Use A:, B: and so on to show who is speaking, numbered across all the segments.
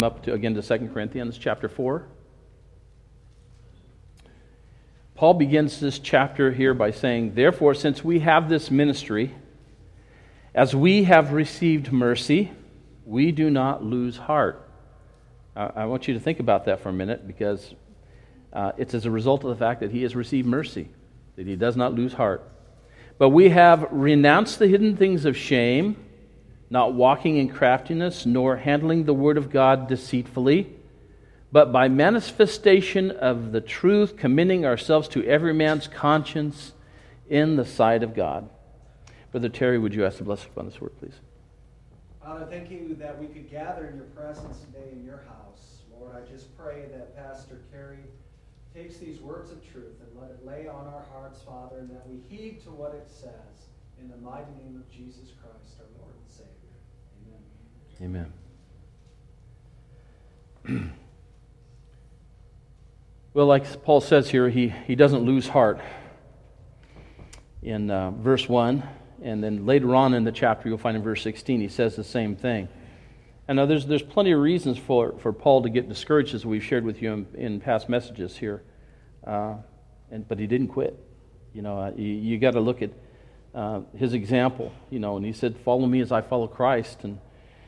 A: Up to again to 2 Corinthians chapter 4. Paul begins this chapter here by saying, "Therefore, since we have this ministry, as we have received mercy, we do not lose heart." I want you to think about that for a minute, because it's as a result of the fact that he has received mercy, that he does not lose heart. "But we have renounced the hidden things of shame, not walking in craftiness, nor handling the word of God deceitfully, but by manifestation of the truth, commending ourselves to every man's conscience in the sight of God." Brother Terry, would you ask the blessing upon this word, please?
B: Father, thank you that we could gather in your presence today in your house. Lord, I just pray that Pastor Kerry takes these words of truth and let it lay on our hearts, Father, and that we heed to what it says. In the mighty name of Jesus Christ, our Lord and Savior.
A: Amen. Well, like Paul says here, he doesn't lose heart in verse 1, and then later on in the chapter you'll find in verse 16 he says the same thing. And now there's plenty of reasons for Paul to get discouraged, as we've shared with you in past messages here, but he didn't quit. You got to look at his example, and he said, "Follow me as I follow Christ," and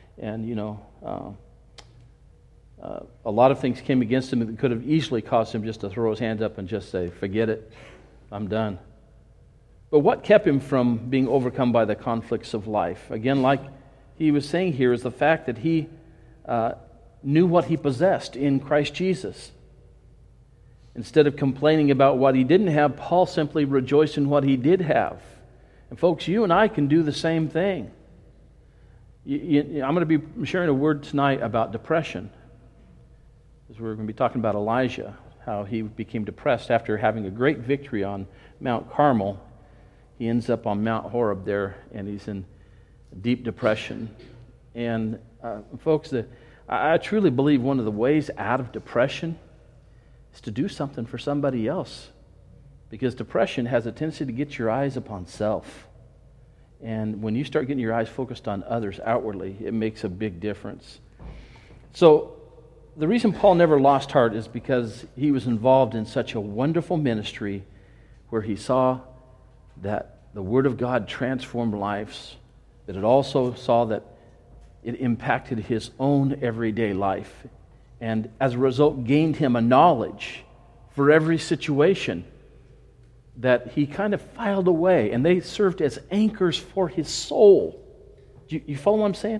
A: a lot of things came against him that could have easily caused him just to throw his hands up and just say, "Forget it, I'm done." But what kept him from being overcome by the conflicts of life? Again, like he was saying here, is the fact that he knew what he possessed in Christ Jesus. Instead of complaining about what he didn't have, Paul simply rejoiced in what he did have. And folks, you and I can do the same thing. I'm going to be sharing a word tonight about depression, because we're going to be talking about Elijah, how he became depressed after having a great victory on Mount Carmel. He ends up on Mount Horeb there, and he's in deep depression. And folks, I truly believe one of the ways out of depression is to do something for somebody else, because depression has a tendency to get your eyes upon self. And when you start getting your eyes focused on others outwardly, it makes a big difference. So the reason Paul never lost heart is because he was involved in such a wonderful ministry where he saw that the Word of God transformed lives, that it also saw that it impacted his own everyday life, and as a result gained him a knowledge for every situation that he kind of filed away, and they served as anchors for his soul. You follow what I'm saying?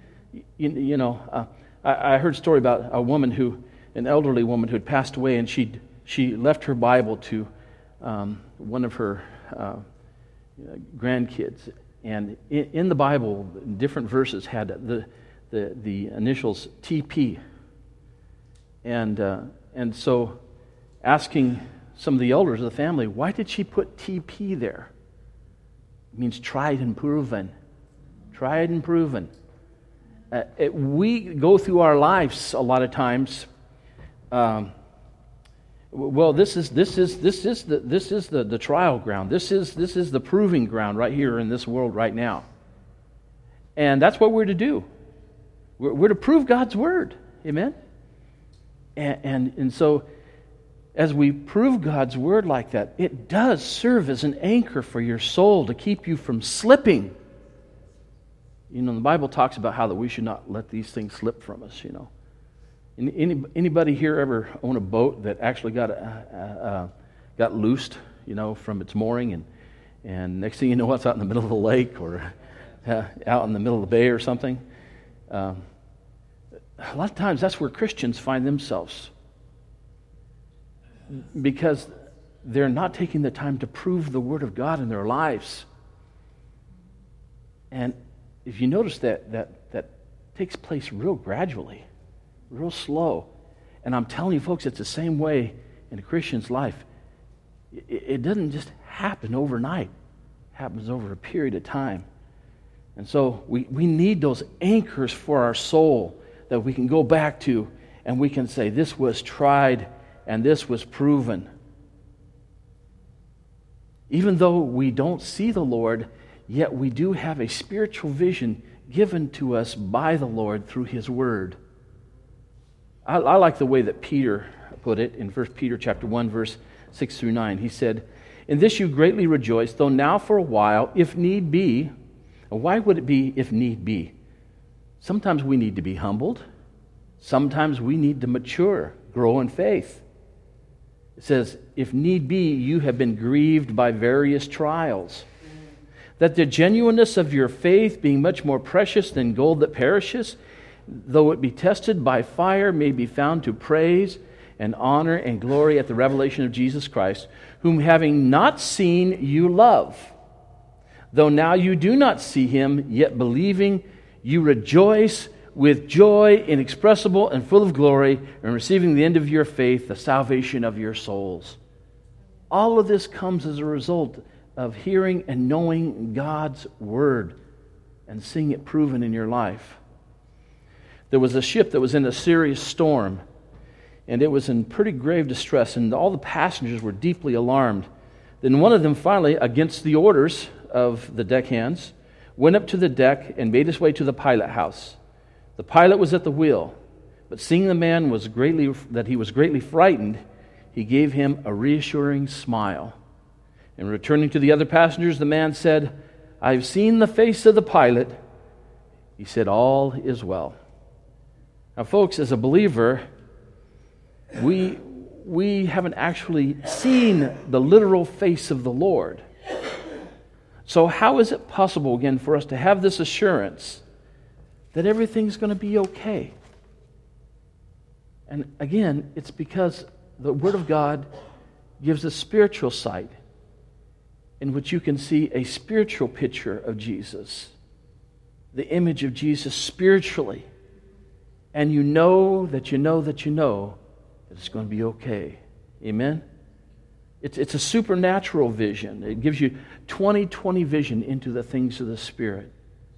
A: I heard a story about a woman an elderly woman who had passed away, and she left her Bible to one of her grandkids, and in the Bible, different verses had the initials TP, and so asking some of the elders of the family, why did she put TP there? It means tried and proven. Tried and proven. We go through our lives a lot of times. This is the trial ground. This is the proving ground right here in this world right now, and that's what we're to do. We're to prove God's word. Amen. And so, as we prove God's word like that, it does serve as an anchor for your soul to keep you from slipping. The Bible talks about how that we should not let these things slip from us. Anybody here ever own a boat that actually got loosed, from its mooring, and next thing you know, it's out in the middle of the lake or out in the middle of the bay or something? A lot of times that's where Christians find themselves, because they're not taking the time to prove the Word of God in their lives. And if you notice that takes place real gradually, real slow. And I'm telling you, folks, it's the same way in a Christian's life. It doesn't just happen overnight. It happens over a period of time. And so we need those anchors for our soul that we can go back to, and we can say, this was tried and this was proven. Even though we don't see the Lord, yet we do have a spiritual vision given to us by the Lord through His Word. I like the way that Peter put it in 1 Peter chapter 1, verse 6 through 9. He said, "In this you greatly rejoice, though now for a while, if need be." Why would it be if need be? Sometimes we need to be humbled. Sometimes we need to mature, grow in faith. It says, if need be, you have been grieved by various trials, that the genuineness of your faith, being much more precious than gold that perishes, though it be tested by fire, may be found to praise and honor and glory at the revelation of Jesus Christ, whom having not seen you love. Though now you do not see him, yet believing you rejoice with joy inexpressible and full of glory, and receiving the end of your faith, the salvation of your souls. All of this comes as a result of hearing and knowing God's Word and seeing it proven in your life. There was a ship that was in a serious storm, and it was in pretty grave distress, and all the passengers were deeply alarmed. Then one of them finally, against the orders of the deckhands, went up to the deck and made his way to the pilot house. The pilot was at the wheel, but seeing the man was greatly frightened, he gave him a reassuring smile. And returning to the other passengers, the man said, "I've seen the face of the pilot." He said, "All is well." Now, folks, as a believer, we haven't actually seen the literal face of the Lord. So how is it possible, again, for us to have this assurance that everything's going to be okay? And again, it's because the Word of God gives a spiritual sight in which you can see a spiritual picture of Jesus, the image of Jesus spiritually. And you know that it's going to be okay. Amen? It's a supernatural vision. It gives you 20/20 vision into the things of the Spirit.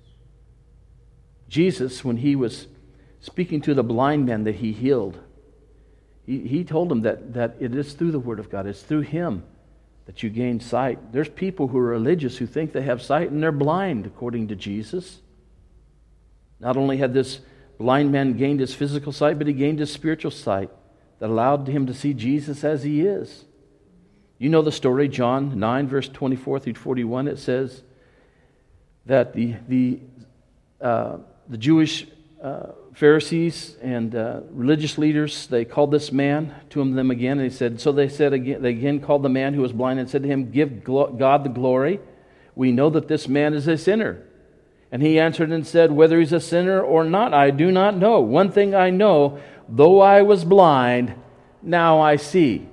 A: Jesus, when he was speaking to the blind man that he healed, he told him that it is through the Word of God, it's through him that you gain sight. There's people who are religious who think they have sight and they're blind, according to Jesus. Not only had this blind man gained his physical sight, but he gained his spiritual sight that allowed him to see Jesus as he is. You know the story, John 9, verse 24 through 41. It says that the Jewish Pharisees and religious leaders, they called this man to them again, and they again called the man who was blind and said to him, "Give God the glory. We know that this man is a sinner." And he answered and said, "Whether he's a sinner or not, I do not know. One thing I know, though I was blind, now I see."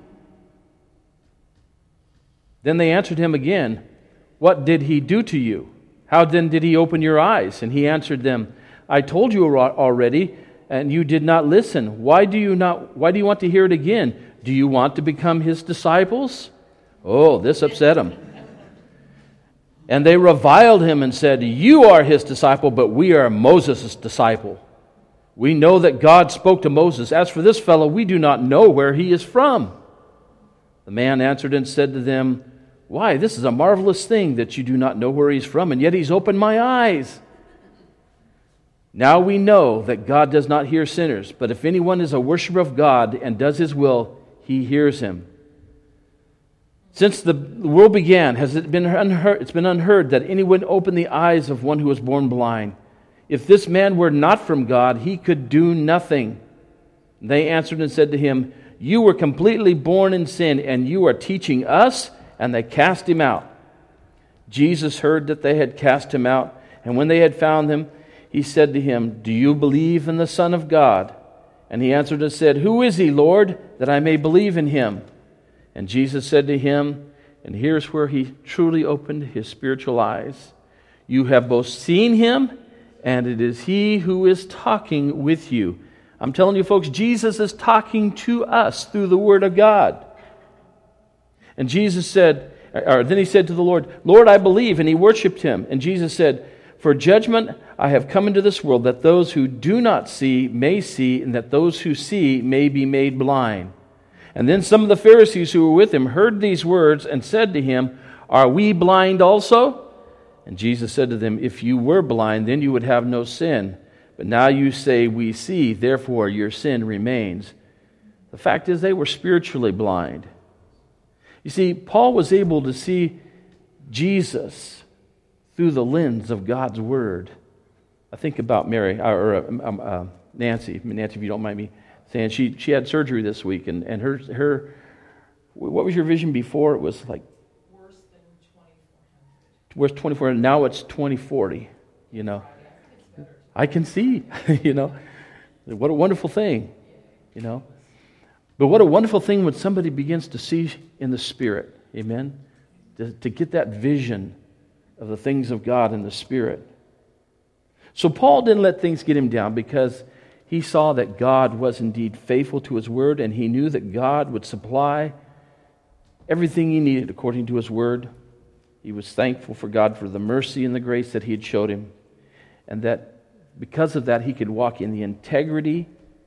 A: Then they answered him again, "What did he do to you? How then did he open your eyes?" And he answered them, "I told you already, and you did not listen. Why do you want to hear it again? Do you want to become his disciples?" Oh, this upset him. And they reviled him and said, "You are his disciple, but we are Moses' disciple. We know that God spoke to Moses. As for this fellow, we do not know where he is from." The man answered and said to them, "Why, this is a marvelous thing that you do not know where he's from, and yet he's opened my eyes. Now we know that God does not hear sinners, but if anyone is a worshiper of God and does his will, he hears him. Since the world began, it's been unheard that anyone opened the eyes of one who was born blind. If this man were not from God, he could do nothing." They answered and said to him, "You were completely born in sin, and you are teaching us?" And they cast him out. Jesus heard that they had cast him out, and when they had found him, he said to him, "Do you believe in the Son of God?" And he answered and said, "Who is he, Lord, that I may believe in him?" And Jesus said to him, and here's where he truly opened his spiritual eyes, "You have both seen him, and it is he who is talking with you." I'm telling you, folks, Jesus is talking to us through the Word of God. And Jesus said, then he said to the Lord, "Lord, I believe," and he worshipped him. And Jesus said, "For judgment I have come into this world, that those who do not see may see, and that those who see may be made blind." And then some of the Pharisees who were with him heard these words and said to him, "Are we blind also?" And Jesus said to them, "If you were blind, then you would have no sin. But now you say, we see, therefore your sin remains. The fact is they were spiritually blind. You see, Paul was able to see Jesus through the lens of God's Word. I think about Nancy. Nancy, if you don't mind me saying, she had surgery this week, and her what was your vision before? It was like
C: worse than 2400.
A: Where's 2400? Now it's 2040. You know, I can see. You know, what a wonderful thing. You know, but what a wonderful thing when somebody begins to see in the Spirit. Amen. To get that vision of the things of God in the Spirit. So Paul didn't let things get him down because he saw that God was indeed faithful to His Word, and he knew that God would supply everything he needed according to His Word. He was thankful for God for the mercy and the grace that He had showed him, and that because of that he could walk in the integrity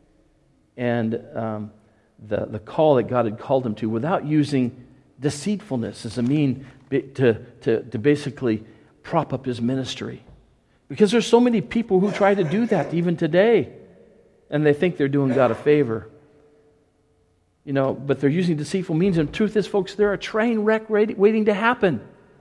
A: and the call that God had called him to without using deceitfulness as a mean to basically prop up his ministry. Because there's so many people who try to do that even today, and they think they're doing God a favor. You know, but they're using deceitful means, and the truth is, folks, they're a train wreck waiting to happen.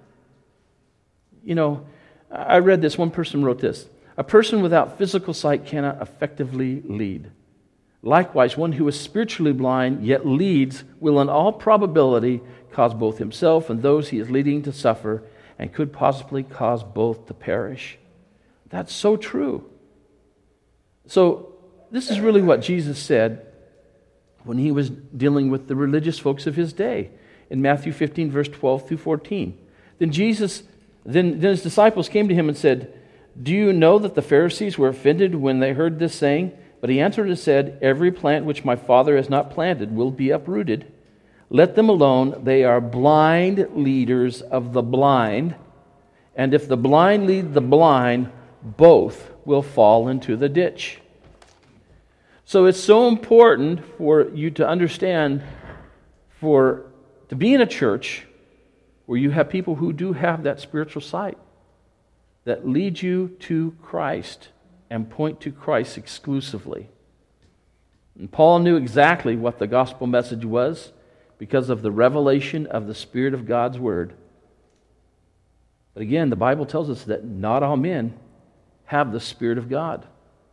A: You know, I read this, one person wrote this: a person without physical sight cannot effectively lead. Likewise, one who is spiritually blind yet leads will in all probability cause both himself and those he is leading to suffer, and could possibly cause both to perish. That's so true. So this is really what Jesus said when he was dealing with the religious folks of his day in Matthew 15, verse 12 through 14. Then his disciples came to him and said, "Do you know that the Pharisees were offended when they heard this saying?" But he answered and said, "Every plant which my Father has not planted will be uprooted. Let them alone. They are blind leaders of the blind. And if the blind lead the blind, both will fall into the ditch." So it's so important for you to understand, to be in a church where you have people who do have that spiritual sight that lead you to Christ and point to Christ exclusively. And Paul knew exactly what the gospel message was because of the revelation of the Spirit of God's Word. But again, the Bible tells us that not all men have the Spirit of God.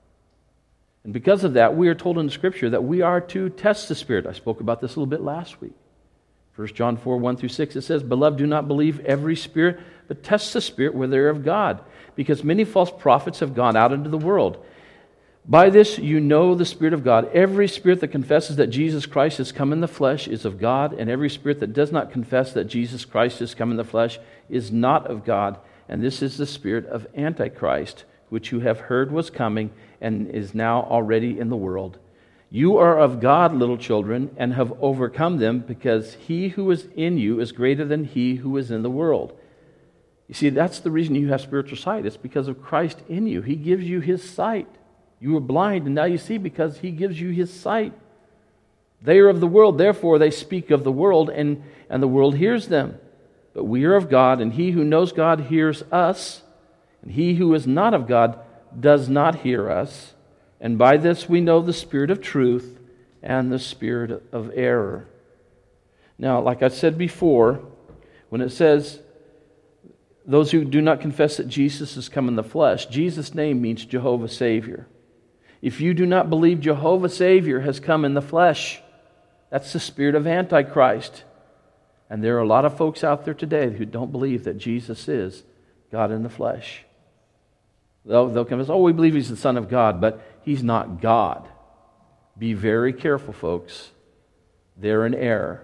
A: And because of that, we are told in the Scripture that we are to test the Spirit. I spoke about this a little bit last week. 1 John 4, 1 through 6, it says, "Beloved, do not believe every spirit, but test the Spirit whether they are of God, because many false prophets have gone out into the world. By this you know the Spirit of God. Every spirit that confesses that Jesus Christ has come in the flesh is of God, and every spirit that does not confess that Jesus Christ has come in the flesh is not of God. And this is the spirit of Antichrist, which you have heard was coming and is now already in the world. You are of God, little children, and have overcome them, because he who is in you is greater than he who is in the world." You see, that's the reason you have spiritual sight. It's because of Christ in you. He gives you His sight. You were blind, and now you see because He gives you His sight. They are of the world, therefore they speak of the world, and the world hears them. But we are of God, and he who knows God hears us, and he who is not of God does not hear us. And by this we know the spirit of truth and the spirit of error. Now, like I said before, when it says, those who do not confess that Jesus has come in the flesh, Jesus' name means Jehovah Savior. If you do not believe Jehovah Savior has come in the flesh, that's the spirit of Antichrist. And there are a lot of folks out there today who don't believe that Jesus is God in the flesh. They'll confess, we believe He's the Son of God, but He's not God. Be very careful, folks. They're in error.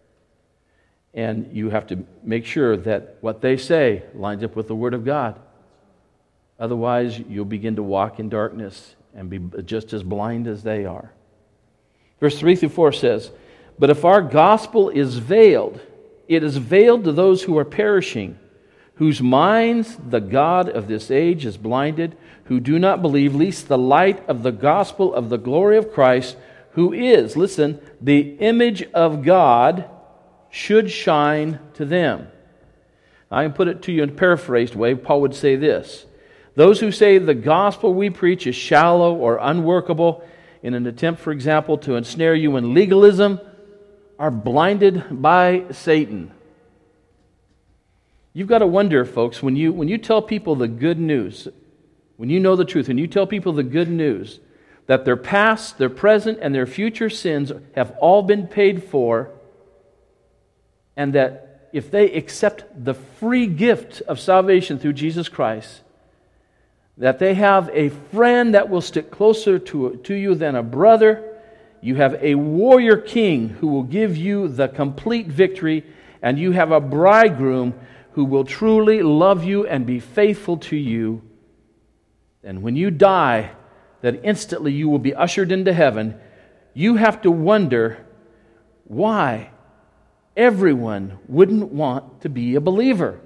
A: And you have to make sure that what they say lines up with the Word of God. Otherwise, you'll begin to walk in darkness and be just as blind as they are. Verse 3 through 4 says, "But if our gospel is veiled, it is veiled to those who are perishing, whose minds the God of this age is blinded, who do not believe, lest the light of the gospel of the glory of Christ, who is," listen, "the image of God, should shine to them." I can put it to you in a paraphrased way. Paul would say this: Those who say the gospel we preach is shallow or unworkable in an attempt, for example, to ensnare you in legalism are blinded by Satan. You've got to wonder, folks, when you tell people the good news, when you know the truth, and you tell people the good news, that their past, their present, and their future sins have all been paid for, and that if they accept the free gift of salvation through Jesus Christ, that they have a friend that will stick closer to you than a brother. You have a warrior king who will give you the complete victory, and you have a bridegroom who will truly love you and be faithful to you. And when you die, that instantly you will be ushered into heaven. You have to wonder why everyone wouldn't want to be a believer.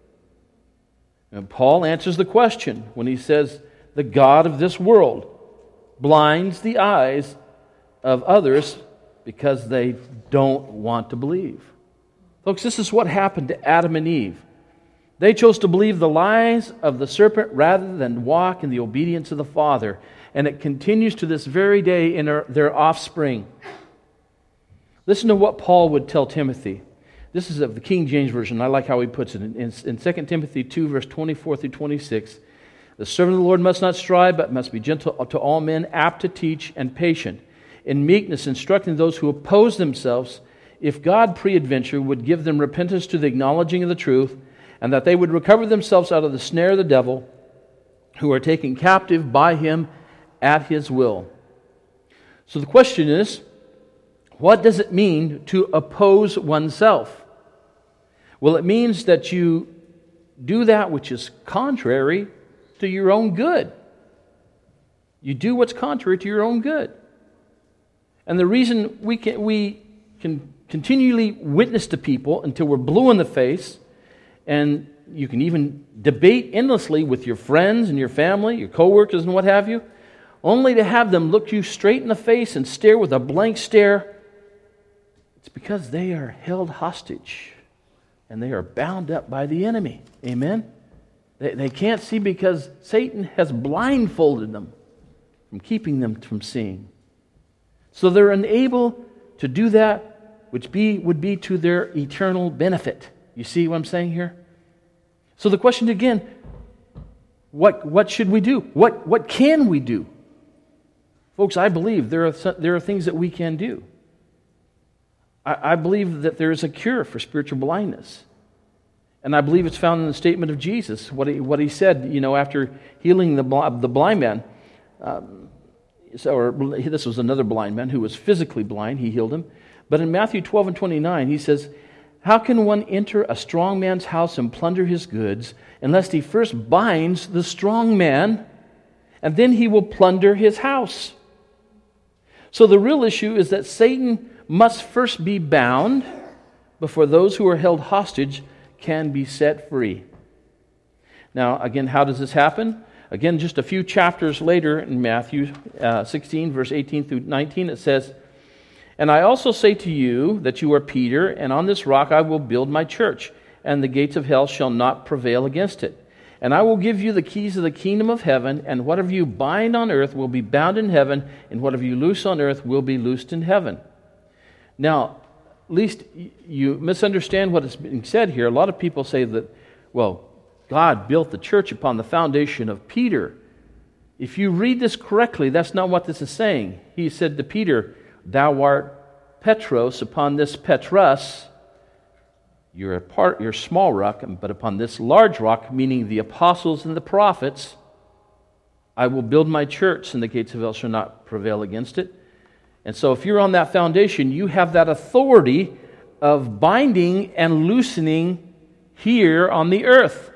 A: And Paul answers the question when he says, the God of this world blinds the eyes of others because they don't want to believe. Folks, this is what happened to Adam and Eve. They chose to believe the lies of the serpent rather than walk in the obedience of the Father. And it continues to this very day in their offspring. Listen to what Paul would tell Timothy. This is of the King James Version. I like how he puts it. In 2 Timothy 2, verse 24 through 26, the servant of the Lord must not strive, but must be gentle to all men, apt to teach, and patient, in meekness instructing those who oppose themselves, if God peradventure would give them repentance to the acknowledging of the truth, and that they would recover themselves out of the snare of the devil, who are taken captive by him at his will. So the question is, what does it mean to oppose oneself? Well, it means that you do that which is contrary to your own good. You do what's contrary to your own good. And the reason we can continually witness to people until we're blue in the face, and you can even debate endlessly with your friends and your family, your coworkers and what have you, only to have them look you straight in the face and stare with a blank stare, it's because they are held hostage and they are bound up by the enemy. Amen? They can't see because Satan has blindfolded them from keeping them from seeing. So they're unable to do that which would be to their eternal benefit. You see what I'm saying here? So the question again, what should we do? What can we do? Folks, I believe there are things that we can do. I believe that there is a cure for spiritual blindness. And I believe it's found in the statement of Jesus, what he said, after healing the blind man. This was another blind man who was physically blind. He healed him. But in Matthew 12 and 29, he says, how can one enter a strong man's house and plunder his goods unless he first binds the strong man, and then he will plunder his house? So the real issue is that Satan must first be bound before those who are held hostage can be set free. Now, again, how does this happen? Again, just a few chapters later in Matthew 16, verse 18 through 19, it says, and I also say to you that you are Peter, and on this rock I will build my church, and the gates of hell shall not prevail against it. And I will give you the keys of the kingdom of heaven, and whatever you bind on earth will be bound in heaven, and whatever you loose on earth will be loosed in heaven. Now, at least you misunderstand what is being said here. A lot of people say that, well, God built the church upon the foundation of Peter. If you read this correctly, that's not what this is saying. He said to Peter, thou art Petros, upon this Petros, you're a small rock, but upon this large rock, meaning the apostles and the prophets, I will build my church, and the gates of hell shall not prevail against it. And so if you're on that foundation, you have that authority of binding and loosening here on the earth.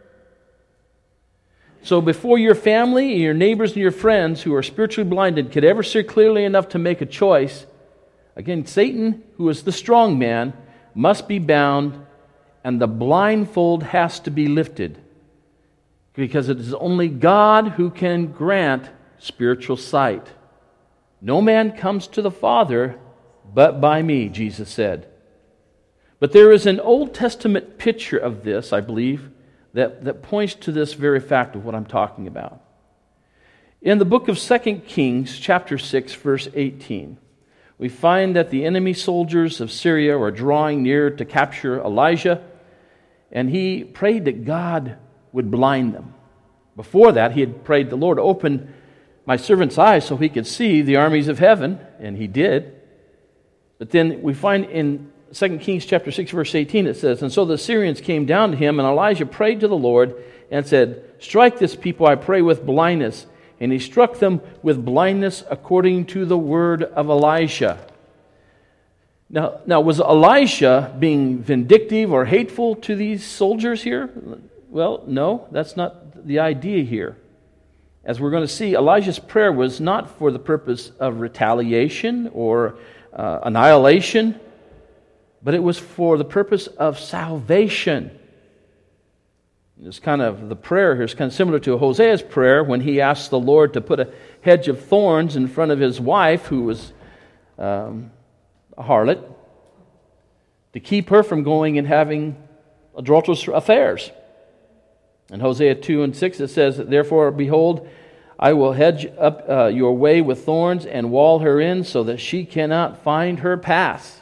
A: So before your family, your neighbors, and your friends who are spiritually blinded could ever see clearly enough to make a choice, again, Satan, who is the strong man, must be bound, and the blindfold has to be lifted. Because it is only God who can grant spiritual sight. No man comes to the Father but by me, Jesus said. But there is an Old Testament picture of this, I believe, that points to this very fact of what I'm talking about. In the book of 2 Kings, chapter 6, verse 18, we find that the enemy soldiers of Syria were drawing near to capture Elijah, and he prayed that God would blind them. Before that, he had prayed, "The Lord, open my servant's eyes so he could see the armies of heaven," and he did. But then we find in 2 Kings chapter 6, verse 18, it says, "And so the Syrians came down to him, and Elijah prayed to the Lord and said, 'Strike this people, I pray, with blindness.' And he struck them with blindness according to the word of Elisha." Now, was Elisha being vindictive or hateful to these soldiers here? Well, no, that's not the idea here. As we're going to see, Elijah's prayer was not for the purpose of retaliation or annihilation, but it was for the purpose of salvation. It's kind of, the prayer here is kind of similar to Hosea's prayer when he asked the Lord to put a hedge of thorns in front of his wife, who was a harlot, to keep her from going and having adulterous affairs. In Hosea 2 and 6 it says, "Therefore, behold, I will hedge up your way with thorns and wall her in so that she cannot find her path."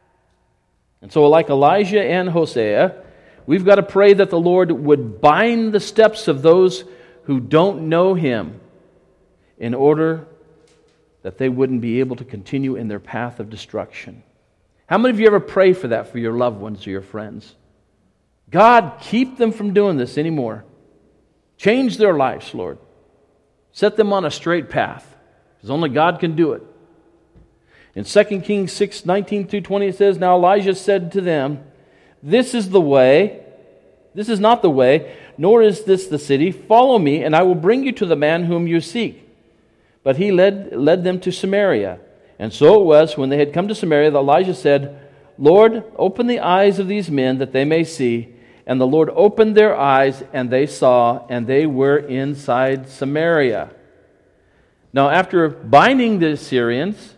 A: And so like Elijah and Hosea, we've got to pray that the Lord would bind the steps of those who don't know Him in order that they wouldn't be able to continue in their path of destruction. How many of you ever pray for that for your loved ones or your friends? God, keep them from doing this anymore. Change their lives, Lord. Set them on a straight path, because only God can do it. In 2 Kings 6, 19 through 20 it says, "Now Elijah said to them, 'This is the way, this is not the way, nor is this the city. Follow me, and I will bring you to the man whom you seek.' But he led them to Samaria. And so it was, when they had come to Samaria, that Elijah said, 'Lord, open the eyes of these men that they may see.' And the Lord opened their eyes, and they saw, and they were inside Samaria." Now, after binding the Syrians,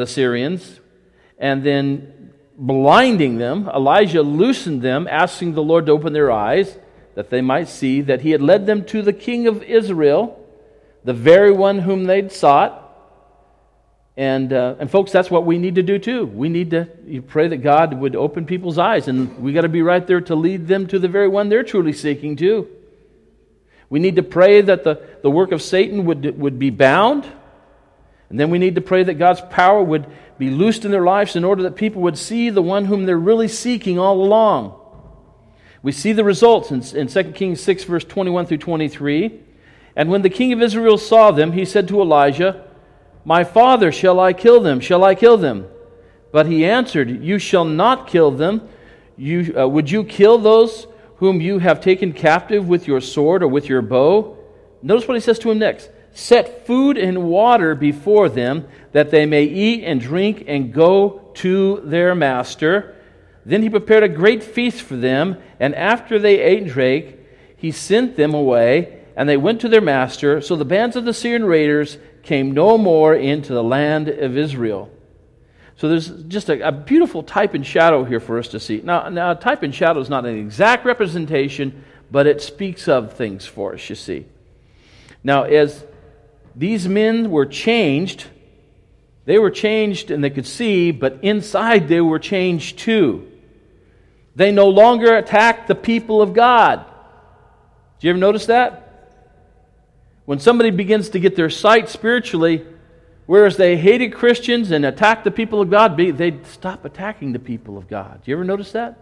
A: and then blinding them, Elijah loosened them, asking the Lord to open their eyes, that they might see that he had led them to the king of Israel, the very one whom they'd sought. And folks, that's what we need to do too. We need to pray that God would open people's eyes, and we got to be right there to lead them to the very one they're truly seeking too. We need to pray that the work of Satan would be bound, and then we need to pray that God's power would be loosed in their lives in order that people would see the one whom they're really seeking all along. We see the results in 2 Kings 6, verse 21 through 23. "And when the king of Israel saw them, he said to Elijah, 'My father, shall I kill them? Shall I kill them?' But he answered, 'You shall not kill them. Would you kill those whom you have taken captive with your sword or with your bow?' Notice what he says to him next. 'Set food and water before them, that they may eat and drink and go to their master.' Then he prepared a great feast for them, and after they ate and drank, he sent them away, and they went to their master. So the bands of the Syrian raiders came no more into the land of Israel." So there's just a beautiful type and shadow here for us to see. Now, type and shadow is not an exact representation, but it speaks of things for us, you see. Now, as these men were changed, they were changed and they could see, but inside they were changed too. They no longer attacked the people of God. Did you ever notice that? When somebody begins to get their sight spiritually, whereas they hated Christians and attacked the people of God, they'd stop attacking the people of God. Do you ever notice that?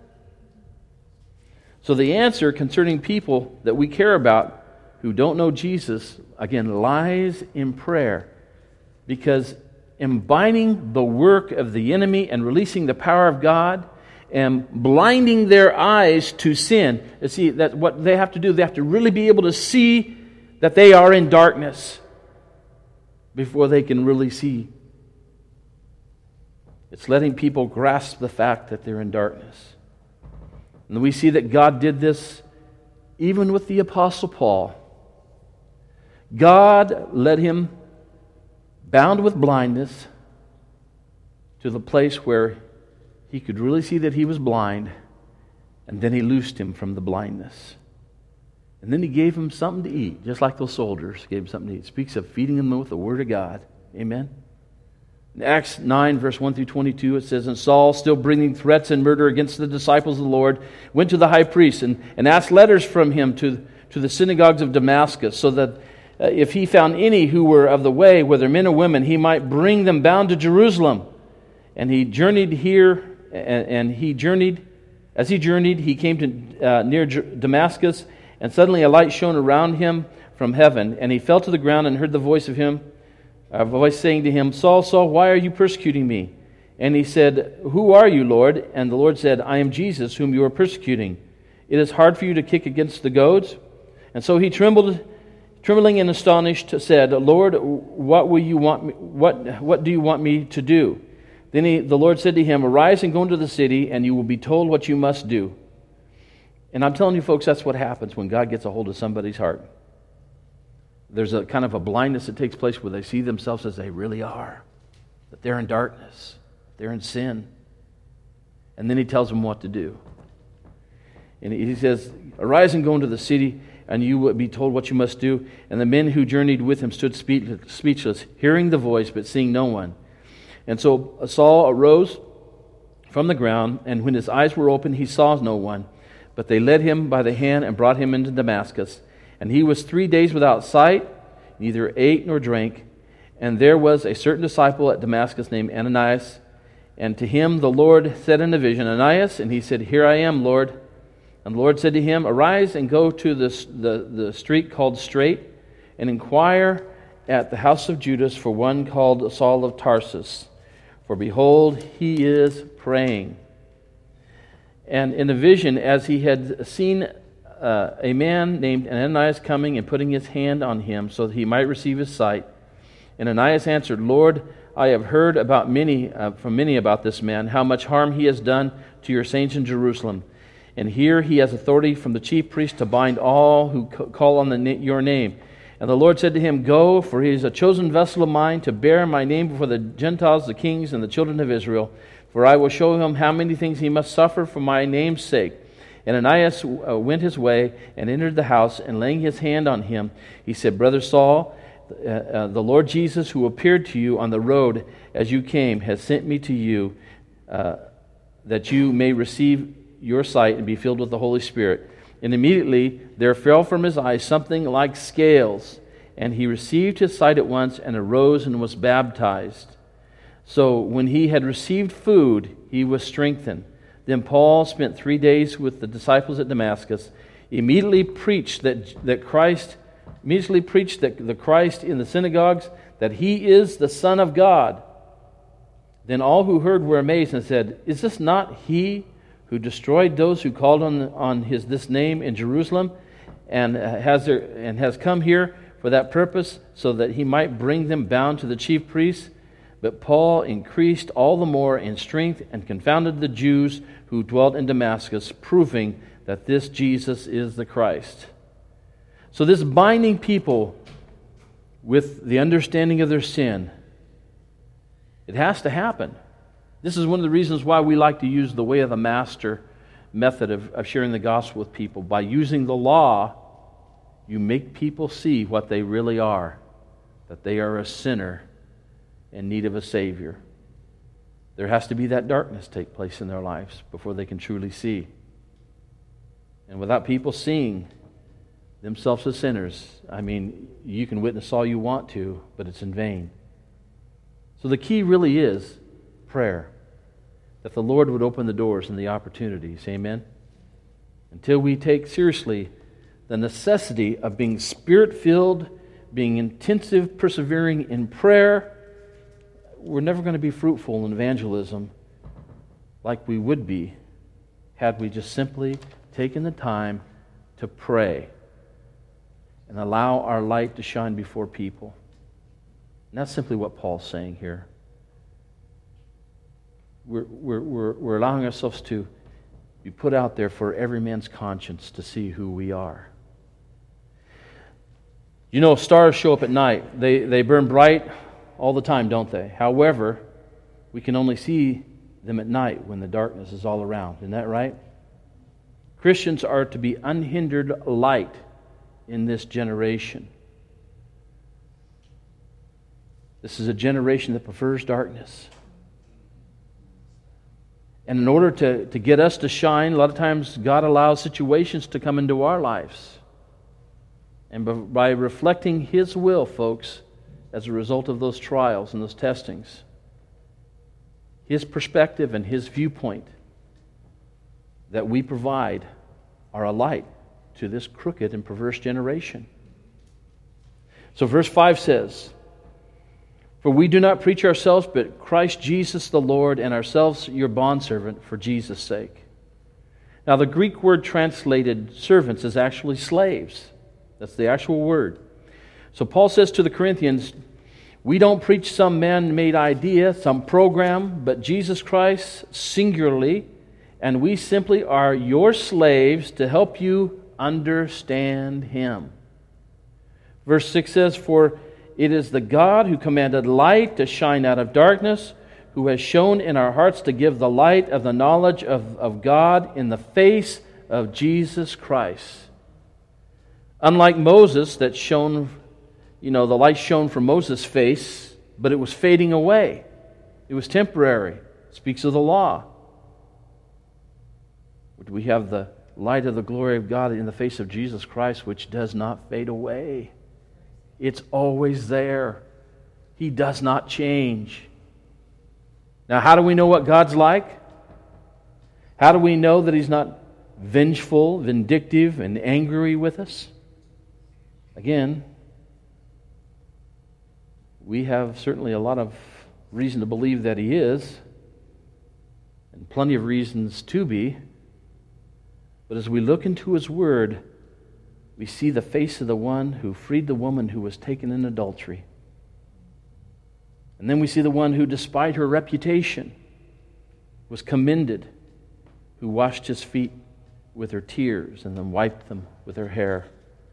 A: So the answer concerning people that we care about who don't know Jesus, again, lies in prayer. Because in binding the work of the enemy and releasing the power of God and blinding their eyes to sin, you see, that's what they have to do. They have to really be able to see that they are in darkness before they can really see. It's letting people grasp the fact that they're in darkness. And we see that God did this even with the Apostle Paul. God led him bound with blindness to the place where he could really see that he was blind, and then he loosed him from the blindness. And then he gave him something to eat, just like those soldiers gave him something to eat. It speaks of feeding them with the Word of God. Amen? In Acts 9, verse 1 through 22, it says, And Saul, still bringing threats and murder against the disciples of the Lord, went to the high priest and asked letters from him to the synagogues of Damascus, so that if he found any who were of the way, whether men or women, he might bring them bound to Jerusalem. And he journeyed here, and as he journeyed, he came to near Damascus, and suddenly a light shone around him from heaven, and he fell to the ground and heard the voice saying to him, Saul, Saul, why are you persecuting me? And he said, Who are you, Lord? And the Lord said, I am Jesus, whom you are persecuting. It is hard for you to kick against the goads. And so he trembling and astonished, said, Lord, what do you want me to do? Then the Lord said to him, Arise and go into the city, and you will be told what you must do. And I'm telling you, folks, that's what happens when God gets a hold of somebody's heart. There's a kind of a blindness that takes place where they see themselves as they really are, that they're in darkness, they're in sin. And then he tells them what to do. And he says, Arise and go into the city, and you will be told what you must do. And the men who journeyed with him stood speechless, hearing the voice, but seeing no one. And so Saul arose from the ground, and when his eyes were opened, he saw no one. But they led him by the hand and brought him into Damascus. And he was 3 days without sight, neither ate nor drank. And there was a certain disciple at Damascus named Ananias. And to him the Lord said in a vision, Ananias, and he said, Here I am, Lord. And the Lord said to him, Arise and go to the street called Straight, and inquire at the house of Judas for one called Saul of Tarsus. For behold, he is praying. And in the vision, as he had seen a man named Ananias coming and putting his hand on him so that he might receive his sight, and Ananias answered, Lord, I have heard from many about this man, how much harm he has done to your saints in Jerusalem. And here he has authority from the chief priest to bind all who call on your name. And the Lord said to him, Go, for he is a chosen vessel of mine to bear my name before the Gentiles, the kings, and the children of Israel. For I will show him how many things he must suffer for my name's sake. And Ananias went his way and entered the house, and laying his hand on him, he said, Brother Saul, the Lord Jesus, who appeared to you on the road as you came, has sent me to you, that you may receive your sight and be filled with the Holy Spirit. And immediately there fell from his eyes something like scales, and he received his sight at once, and arose and was baptized. So when he had received food, he was strengthened. Then Paul spent 3 days with the disciples at Damascus, immediately preached the Christ in the synagogues, that he is the Son of God. Then all who heard were amazed and said, Is this not he who destroyed those who called on this name in Jerusalem, and has come here for that purpose, so that he might bring them bound to the chief priests? But Paul increased all the more in strength and confounded the Jews who dwelt in Damascus, proving that this Jesus is the Christ. So this binding people with the understanding of their sin, it has to happen. This is one of the reasons why we like to use the way of the master method of sharing the gospel with people. By using the law, you make people see what they really are, that they are a sinner in need of a Savior. There has to be that darkness take place in their lives before they can truly see. And without people seeing themselves as sinners, you can witness all you want to, but it's in vain. So the key really is prayer, that the Lord would open the doors and the opportunities. Amen? Until we take seriously the necessity of being Spirit-filled, being intensive, persevering in prayer, we're never going to be fruitful in evangelism like we would be had we just simply taken the time to pray and allow our light to shine before people. And that's simply what Paul's saying here. We're allowing ourselves to be put out there for every man's conscience to see who we are. You know, stars show up at night. They burn bright all the time, don't they? However, we can only see them at night when the darkness is all around. Isn't that right? Christians are to be unhindered light in this generation. This is a generation that prefers darkness. And in order to get us to shine, a lot of times God allows situations to come into our lives. And by reflecting His will, folks, as a result of those trials and those testings, His perspective and His viewpoint that we provide are a light to this crooked and perverse generation. So verse 5 says, "For we do not preach ourselves, but Christ Jesus the Lord, and ourselves your bondservant for Jesus' sake." Now the Greek word translated servants is actually slaves. That's the actual word. So Paul says to the Corinthians, we don't preach some man-made idea, some program, but Jesus Christ singularly, and we simply are your slaves to help you understand Him. Verse 6 says, "For it is the God who commanded light to shine out of darkness, who has shone in our hearts to give the light of the knowledge of God in the face of Jesus Christ." Unlike Moses, that shone, the light shone from Moses' face, but it was fading away. It was temporary. It speaks of the law. We have the light of the glory of God in the face of Jesus Christ, which does not fade away. It's always there. He does not change. Now, how do we know what God's like? How do we know that He's not vengeful, vindictive, and angry with us? Again, we have certainly a lot of reason to believe that He is, and plenty of reasons to be. But as we look into His Word, we see the face of the one who freed the woman who was taken in adultery. And then we see the one who, despite her reputation, was commended, who washed His feet with her tears and then wiped them with her hair.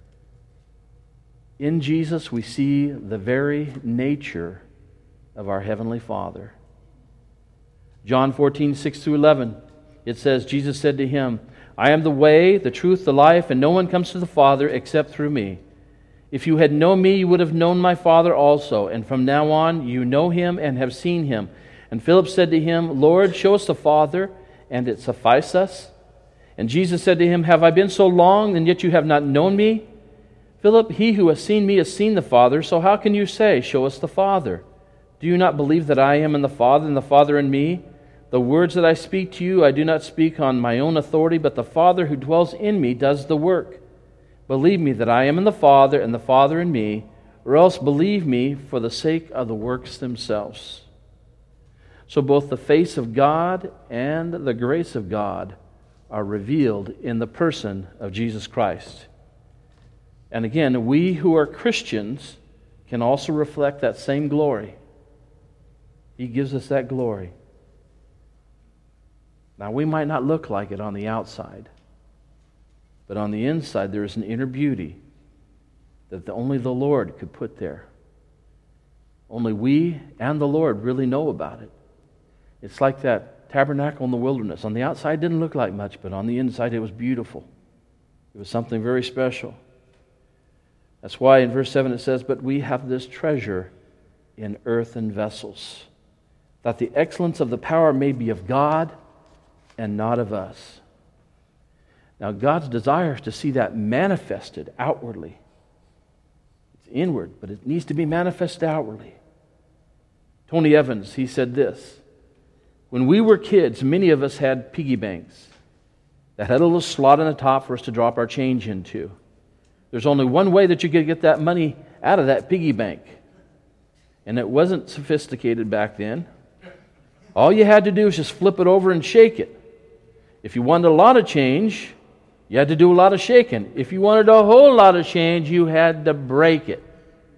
A: In Jesus, we see the very nature of our Heavenly Father. John 14:6-11, it says, Jesus said to him, "I am the way, the truth, the life, and no one comes to the Father except through me. If you had known me, you would have known my Father also, and from now on you know Him and have seen Him." And Philip said to Him, "Lord, show us the Father, and it suffice us." And Jesus said to him, "Have I been so long, and yet you have not known me? Philip, he who has seen me has seen the Father, so how can you say, 'Show us the Father'? Do you not believe that I am in the Father, and the Father in me? The words that I speak to you, I do not speak on my own authority, but the Father who dwells in me does the work. Believe me that I am in the Father, and the Father in me, or else believe me for the sake of the works themselves." So both the face of God and the grace of God are revealed in the person of Jesus Christ. And again, we who are Christians can also reflect that same glory. He gives us that glory. Now, we might not look like it on the outside, but on the inside there is an inner beauty that only the Lord could put there. Only we and the Lord really know about it. It's like that tabernacle in the wilderness. On the outside it didn't look like much, but on the inside it was beautiful. It was something very special. That's why in verse 7 it says, "But we have this treasure in earthen vessels, that the excellence of the power may be of God and not of us." Now, God's desire is to see that manifested outwardly. It's inward, but it needs to be manifested outwardly. Tony Evans, he said this, "When we were kids, many of us had piggy banks that had a little slot in the top for us to drop our change into. There's only one way that you could get that money out of that piggy bank. And it wasn't sophisticated back then. All you had to do was just flip it over and shake it. If you wanted a lot of change, you had to do a lot of shaking. If you wanted a whole lot of change, you had to break it.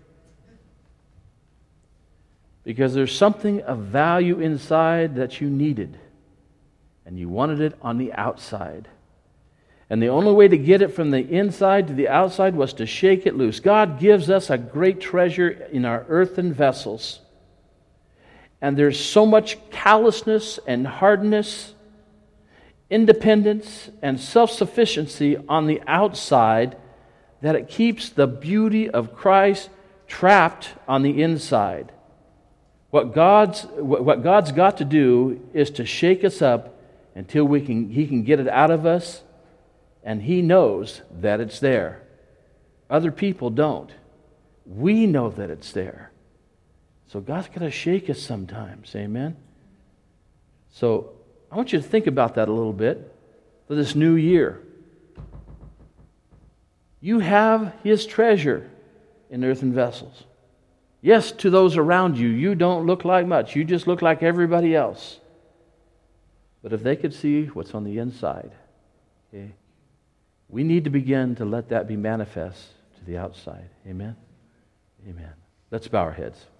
A: Because there's something of value inside that you needed. And you wanted it on the outside. And the only way to get it from the inside to the outside was to shake it loose. God gives us a great treasure in our earthen vessels. And there's so much callousness and hardness, independence and self-sufficiency on the outside that it keeps the beauty of Christ trapped on the inside. What God's got to do is to shake us up until He can get it out of us, and He knows that it's there. Other people don't. We know that it's there. So God's got to shake us sometimes. Amen? So I want you to think about that a little bit for this new year. You have His treasure in earthen vessels. Yes, to those around you, you don't look like much. You just look like everybody else. But if they could see what's on the inside, okay, we need to begin to let that be manifest to the outside. Amen? Amen. Let's bow our heads.